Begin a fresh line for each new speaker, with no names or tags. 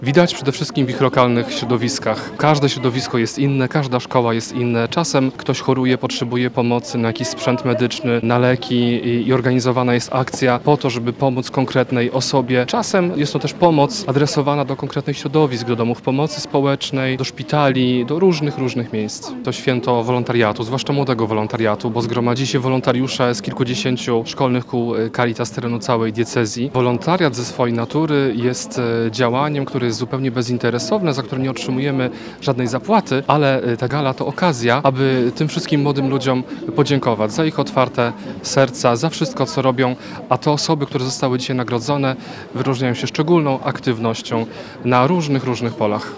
Widać przede wszystkim w ich lokalnych środowiskach. Każde środowisko jest inne, każda szkoła jest inna. Czasem ktoś choruje, potrzebuje pomocy na jakiś sprzęt medyczny, na leki i organizowana jest akcja po to, żeby pomóc konkretnej osobie. Czasem jest to też pomoc adresowana do konkretnych środowisk, do domów pomocy społecznej, do szpitali, do różnych miejsc. To święto wolontariatu, zwłaszcza młodego wolontariatu, bo zgromadzi się wolontariusze z kilkudziesięciu szkolnych kół Caritas z terenu całej diecezji. Wolontariat ze swojej natury jest działaniem, które jest zupełnie bezinteresowne, za które nie otrzymujemy żadnej zapłaty, ale ta gala to okazja, aby tym wszystkim młodym ludziom podziękować za ich otwarte serca, za wszystko, co robią, a te osoby, które zostały dzisiaj nagrodzone, wyróżniają się szczególną aktywnością na różnych polach.